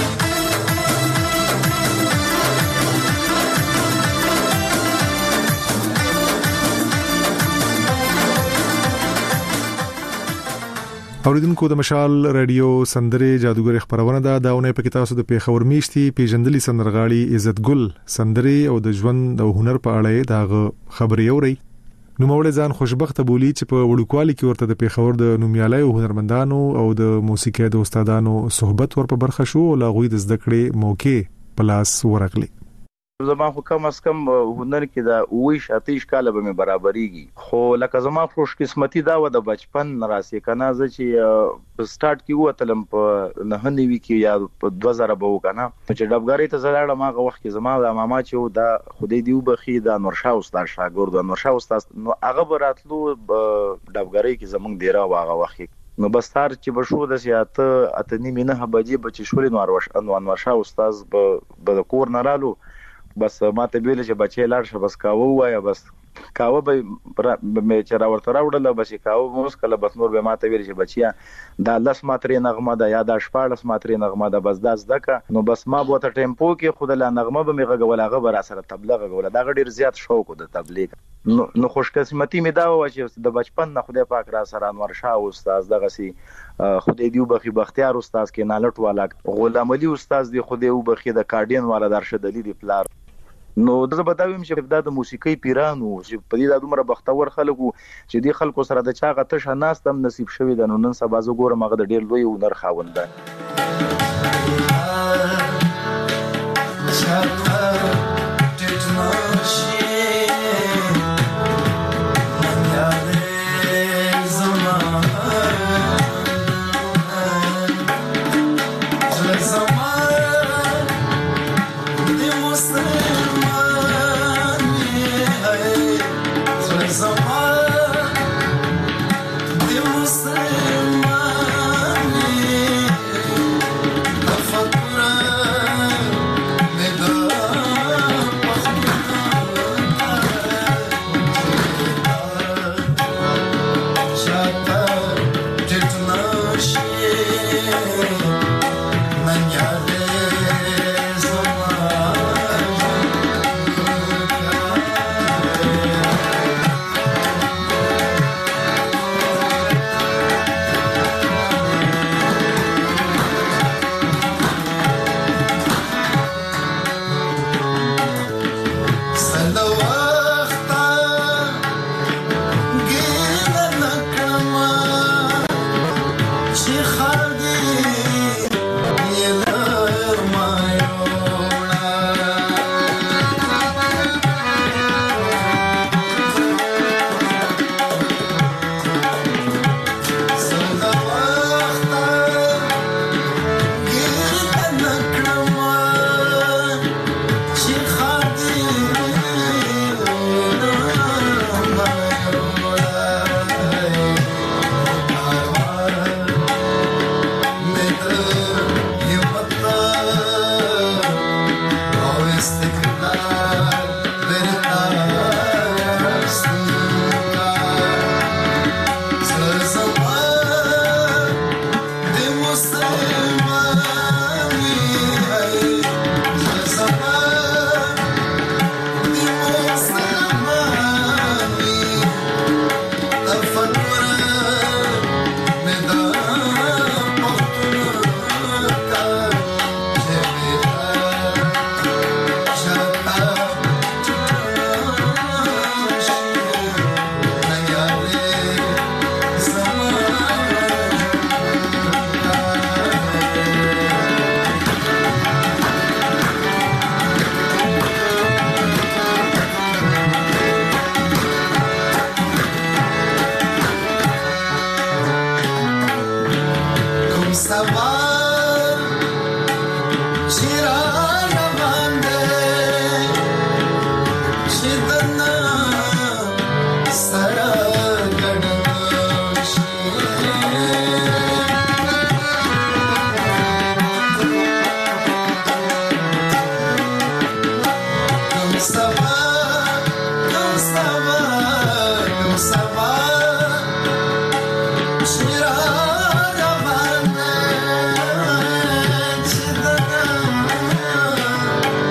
اوریدونکو د مشال رادیو سندره جادوګر خبرونه ده داونه په کتاب د پیښور میشتي پیژندلي سندرغاړي عزت ګل سندره او د ژوند او هنر په اړه دا خبري اوري نو مولې ځان خوشبخته بولی چې په وړوکوالي کې ورته د پیښور د نومیالي او هنرمندانو او د موسیقي د استادانو صحبت ور په برخه شو او لاغوي د زده کړې موقع پلاس ورغلي زما خو کم از کم هنر کې دا وې شاتیش کاله به مې برابرېږي خو لکه زما خوش قسمتي دا و د بچپن راسي کنه ز چې په سٹارټ کې وتلم په نه نیوي کې یا په دوه زره به وکنه چې ډبګاری ته زړه ما غو وخت کې زما د ماما چې دا خودي دیو بخي د نورشاه استاد شاګرد د نورشاه استاد نو هغه براتلو ډبګاری کې زمونږ ډیره واغه وخت نو بستار چې بشو د سیاته اتنی مینه بجې بچ شولې نو اروش انوار استاد به کور نه رالو بس ما ته ویل چې بچي لاړ شه بس کاوه وایا بس کاوه به مې چې راورته راوړل بس کاوه موس کله بس نور به ما ته ویل چې بچیا دا لس ماتري نغمه ده یا د شپاړس ماتري نغمه ده بس دا زدکه نو بس ما بو ته ټیمپو کې خود له نغمه به مې غوول هغه بر سره تبلیغ غوول دا ډیر زیات شوق د تبلیغ نو نو خوش قسمتي مې دا و چې د بچپن نه خدای پاک را سره انور شاه استاد دغه سي خدای دیو بخي بختیار استاد کې نالټ والا غلام علي استاد دی خدای او بخي د کارډین والا درشد علي دی پلار نو د زبداویم چې د موسیقي پیرانو چې په دې د عمر بختور خلکو چې دی خلکو سره د چاغه تشه ناس تم نصیب شوی د نن سبا زه ګورم هغه د ډیر لوی هنر خاوند ده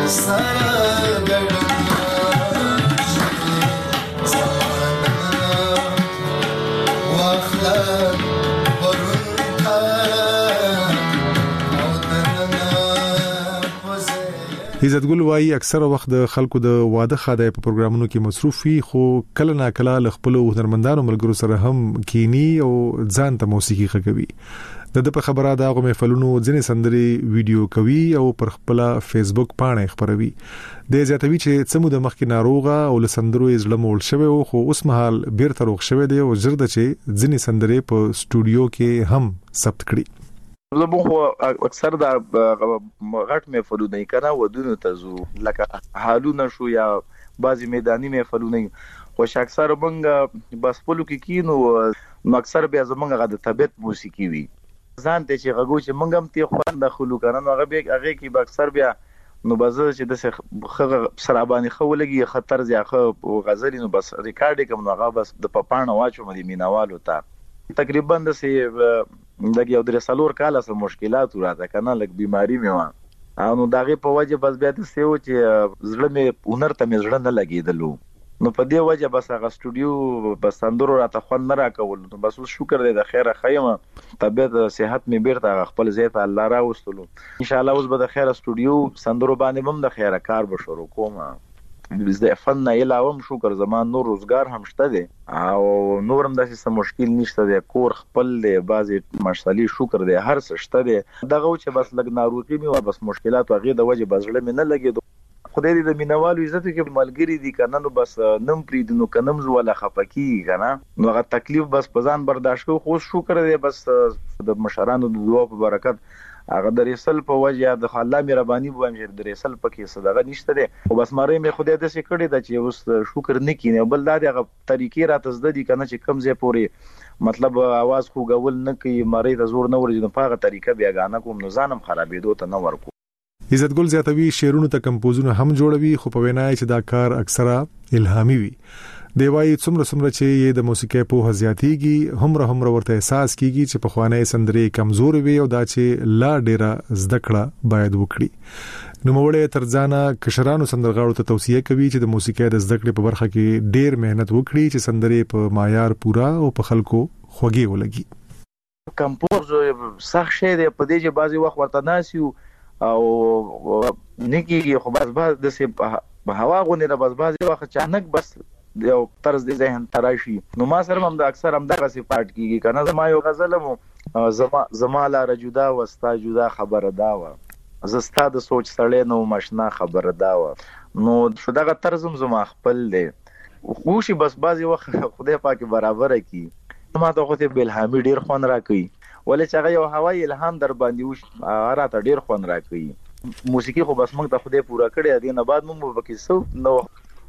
عزت ګل وايي اکثره وخت د خلکو د واده خاده په پروګرامونو کې مصروف وي خو کله نا کله ل خپل هنرمندانو ملګرو سره هم کینی او ځان ته موسیقي خګوي د په خبره دا غو محفلونو ځنې سندري ویډیو کوي او پر خپل فیسبوک باندې خبروي د زیاتوي چې څمو د مخکې ناروغه او ل سندرو یې ځلم ول شوی او خو اوس مهال بیرته روغ شوی دی او زرد چې ځنې سندري په سټوډیو کې هم ثبت کړي زموږ خو اکثر دا غټ محفلونه کنا ودونو ته زو لکه حالونه شو یا بعضی میداني محفلونه خو اکثر مونږ بس پلو کې کینو نو اکثر بیا زمونږ غد طبيعت موسیقي وي ځان ته چې غوږ چې مونږ هم تی خوان دخلو کنه نو هغه به هغه کې به اکثر بیا نو بازه چې د خغه سرابانی خولګي خطر ځخه غزل نو بس ریکارډ کوم نو هغه بس د پپانه واچو مې مینوالو ته تقریبا د سي دغه یو درې سالور کاله سره مشکلات راته کنه لک بیماری مې و نو دغه په وجه بس بیا د سیو چې زړه مې هنر ته مې زړه نه لګیدلو نو په دې وجه بس هغه سټوډیو بس اندرو راته خو نه راکول نو بس شکر دې د خیره خیمه طبيعت صحت مې بیرته خپل زیات الله را وستلو ان شاء الله اوس به د خیره سټوډیو سندرو باندې هم د خیره کار به شروع کوم د فن نه علاوه شکر زمان نور روزګار هم شته دي او نورم داسې سم مشکل نشته دي کور خپل دي بعضي مشالي شکر دي هر څه شته دي دغه چې بس لګ ناروغي مې او بس مشکلات واغې د وجه بزړه مې نه لګیدو خدای دې د مینوالو عزت کې ملګری دي کنه نو بس نم پریدنو کنم زو ولا خپکی کنه نو هغه تکلیف بس پزان برداشت کو خو شکر دې بس د مشرانو د دعا په برکت هغه د رسل په وجه د الله مهرباني بو هم د رسل پکې صدقه نشته دي او بس ماره مې خدای دې سې کړی دا چې اوس شکر نه کینې بل دا دغه طریقې را تزد دي کنه چې کم زه پوري مطلب आवाज خو غول نه کوي ماره د زور نه ورځي په هغه طریقه بیا غانه کوم نو ځانم خرابېدو ته نه ورکو عزت ګل زیاتوي شعرونو ته کمپوزونه هم جوړوي خو په وینا چې دا کار اکثره الهامي وي دیوای څومره څومره چې د موسیقي په هزياتيږي همره همره ورته احساس کیږي چې په خوانه سندري کمزور وي او دا چې لا ډیره زده کړه باید وکړي نو موړې ترځانه کشرانو سندرغاړو ته توصيه کوي چې د موسیقي د زده کړې په برخه کې ډیر مهنت وکړي چې سندري په معیار پورا او په خلکو خوږي ولګي کمپوز سخت شی دی په دې چې بعضي وخت ورته ناسیو او نګي خو بس بس د سي په هوا غونې را بس بعضي وخت اچانک بس یو طرز د ذهن تراشي نو ما سره هم د اکثر هم دغه صفات کیږي کنه زما یو غزل مو زما زما لا رجدا وستا جدا خبر دا و زستا د سوچ سړې نو مشنا خبر دا و نو شو دغه طرز زما خپل دی خوشي بس بازي وخت خدای پاک برابر کی ما ته خو ته بلهامي ډیر خون را کوي ولې چې هغه یو هوای الهام در باندې وش راته ډیر خون را کوي موسیقي خو بس موږ ته خدای پورا کړی دی نه بعد موږ وکي سو نو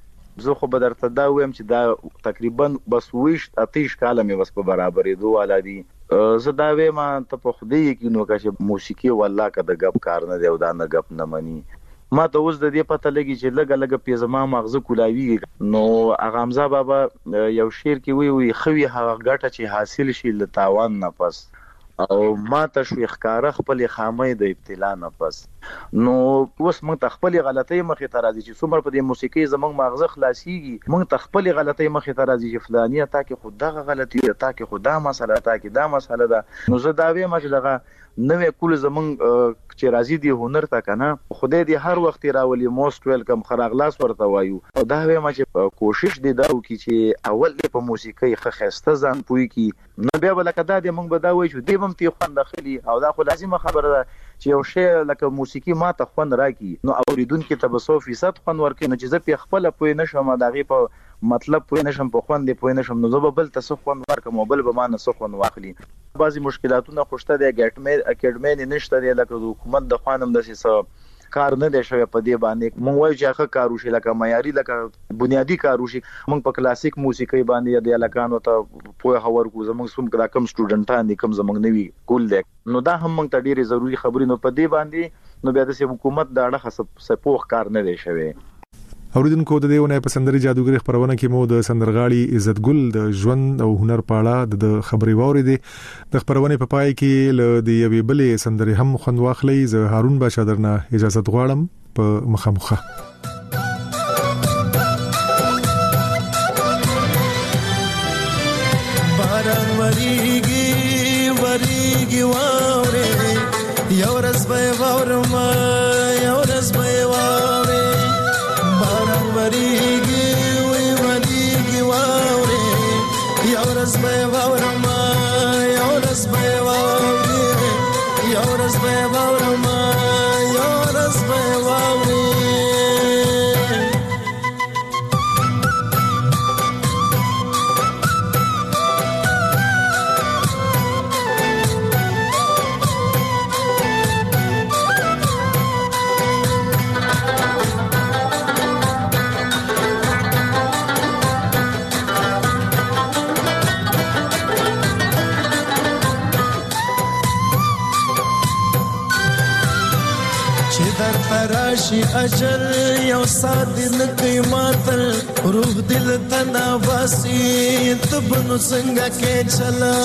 زه خو به درته دا وایم چې دا تقریبا بس ویش اتیش کاله مې بس په برابرې دوه ولادي زه دا وایم ته په خدای کې نو چې موسیقي والله کده غب کار نه دی او دا نه غب نه مني ما ته اوس د دې پته لګي چې لګ لګ په زما مغزه کولاوي نو اغه حمزه بابا یو شعر کې وی وی خوي هغه غټه چې حاصل شي ل تاوان نه پس او ما ته شو ښکارا خپل خامې د ابتلا نه پس نو اوس موږ ته خپل غلطۍ مخې ته راځي چې څومره په دې موسیقي زمنګ مغزه خلاصيږي موږ ته خپل غلطۍ مخې ته راځي چې فلانیه تا کې خود دغه غلطي تا کې خدا مسله تا کې دا مسله ده نو زه دا وایم چې دغه نوې کول زمنګ چې راځي دی هنر تا کنه خدای دې هر وخت راولي موست ویلکم خراغلاس ورته وایو او دا وایم چې کوشش دې دا وکړي چې اول په موسیقي خخسته ځان پوي کی نو بیا ولکه دا دې موږ به دا وایو چې دې هم تی خوند داخلي او دا خو لازمه خبره ده چې یو شی لکه موسیقي ما ته خوند راکړي نو اوریدونکو ته به سو فیصد خوند ورکړي نو چې زه په خپل پوي نشم دغه په مطلب پوي نشم په خوند پوي نشم نو زه به بل ته خوند ورکم بل به ما نه سو خوند واخلي بعضی مشکلاتونه خوشته دي اکیډمي اکیډمي نشته دي لکه حکومت د خوانم د سیسه کار نه دی شوی په دې باندې مونږ وایو چې هغه کار وشي لکه معیاري لکه بنیادی کار وشي مونږ په کلاسیک موسیقي باندې د الکانو ته پوهه هور کو زمونږ سوم کدا کم سټوډنټان دي کم زمونږ نوي کول دي نو دا هم مونږ ته ډیره ضروری خبرې نو په دې باندې نو بیا د حکومت دا اړه سپوخ کار نه دی شوی اوریدونکو د دیونه په سندري جادوګر خبرونه کې مو د سندرغاړي عزت ګل د ژوند او هنر په اړه د خبري واورېدې د خبرونه په پای کې ل د یوې بلې سندري هم خوند واخلي. زه هارون باشا درنه اجازه غواړم په مخامخه. باران وریږي وریږي واورې یو ورځ به واورم یو ورځ به واورې باران وریږي وی وریږي واورې یو ورځ به واورم یو ورځ به واورې یو ورځ به واورم یو ورځ به واورې راشي اجل یو سات دل کوي ماتل روح دل تنا واسي تبنو څنګه کې چلا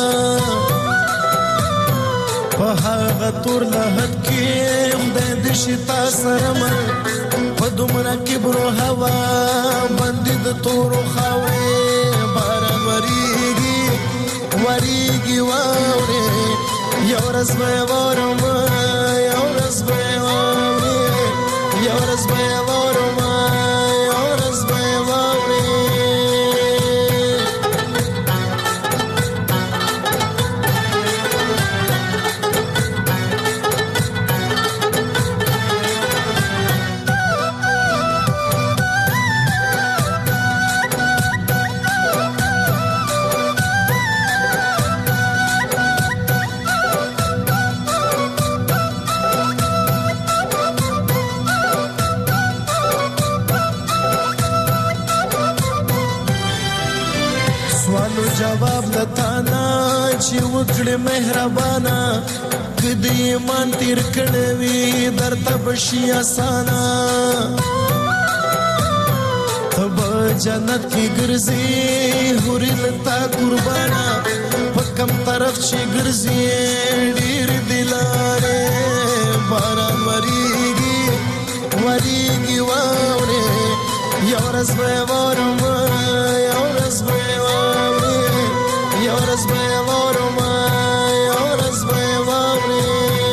په هغه تور لهد کې خدای دې شتا سره مل په دومره کبر او هوا باندې د تور خاوي باران وریږي وریږي واورې یو ورځ به وارم یو ورځ به یو ورځ به واورم یو ورځ به واورې جواب لتانا چې وکړې مهربانا کدی ایمان تیر کړوي درته بشي آسانا تب جنت کی ګرځي هوري لتا قربانا پکم طرف چې ګرځي ډیر دلاره باران وریږي وریږي واورې یو ورځ به وارم یو ورځ به یو ورځ به واورم یو ورځ به واورې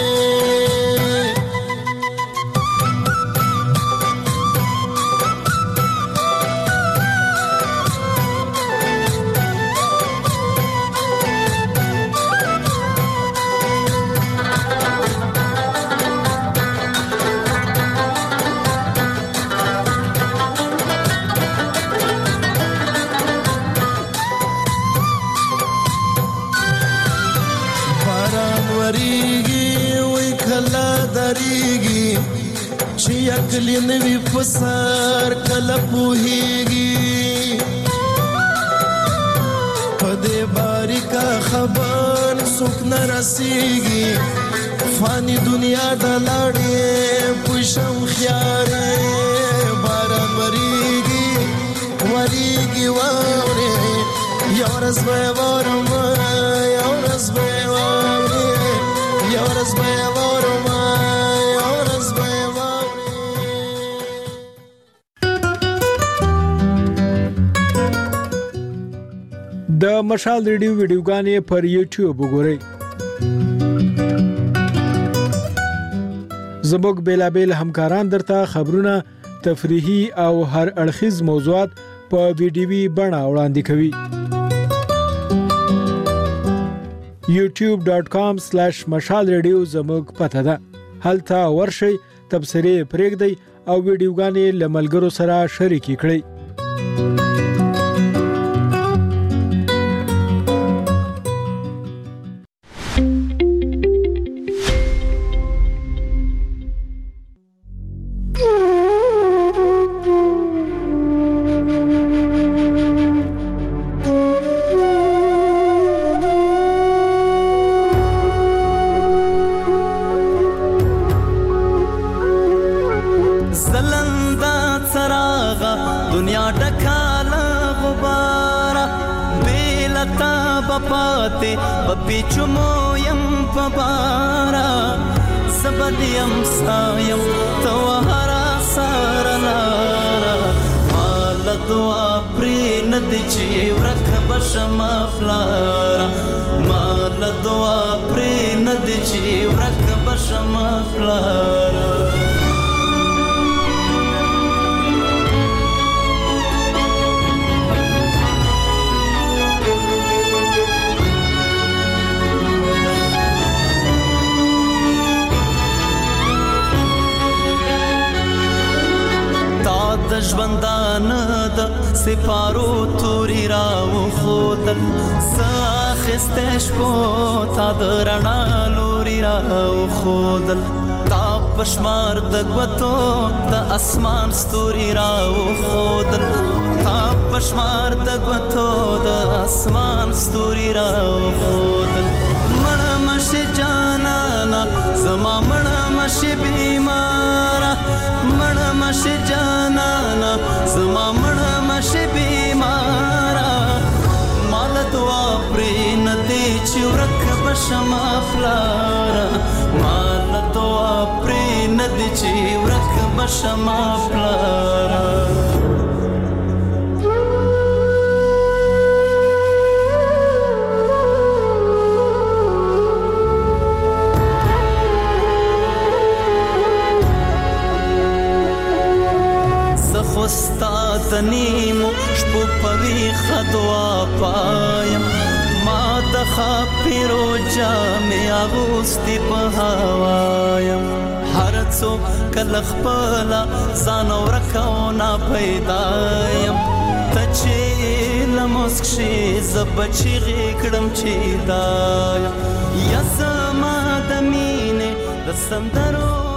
کلی نوی پسار کله پوهیږي پدې باریکا خبر څوک نه رسیږي فانی دنیا د لاړې پښم خيارې باران وریږي وریږي واورې یو ورځ به وارم یو ورځ به واورې یو ورځ به وارم د مشال ریډیو ویډیوګانې پر یوټیوب وګورئ. زموږ بیلابل همکاران درته خبرونه تفریحي او هر اړخیز موضوعات په ویډیوي بڼه وړاندې کوي. یوټیوب ډاٹ کام سلیش مشال ریډیو زموږ پته ده. هلته ورشئ، تبصرې پرېږدئ او ویډیوګانې له ملګرو سره شریکې کړئ. زلا زنده څراغه دنیا ډکاله غباره بېلتا به پاتې په پیچمو یم په باره زه به د یم ستا یم ته وهره ساره لاره ماله دعا پرې نه دی چې ورک به شمه پلاره ماله دعا پرې نه دی چې ورک به شمه پلاره د ژوندانه د سپارو توري راوښودل څه اخیستی شپو تا د رڼا لوري راوښودل تا په شمار د ګوتو د اسمان ستوري راوښودل تا په شمار د ګوتو د اسمان ستوري راوښودل مړه مشې جانانه زما مړه مشې بیماره مړه مشې جانانه زما مړه مشې بیماره ماله دعا پرې نه دی چې ورک به شمه پلاره ماله دعا پرې نه دی چې ورک به شمه پلاره خوستا د نیمو شپو په ویښه دعا پایم ما د خاپیرو جامې اغوستې په هوایم هر څوک کله خپله ځان ورکه او ناپیدا یم ته چې له مسک شې زه به چیغې کړم چې دا یم یا زما د مینې د سندرو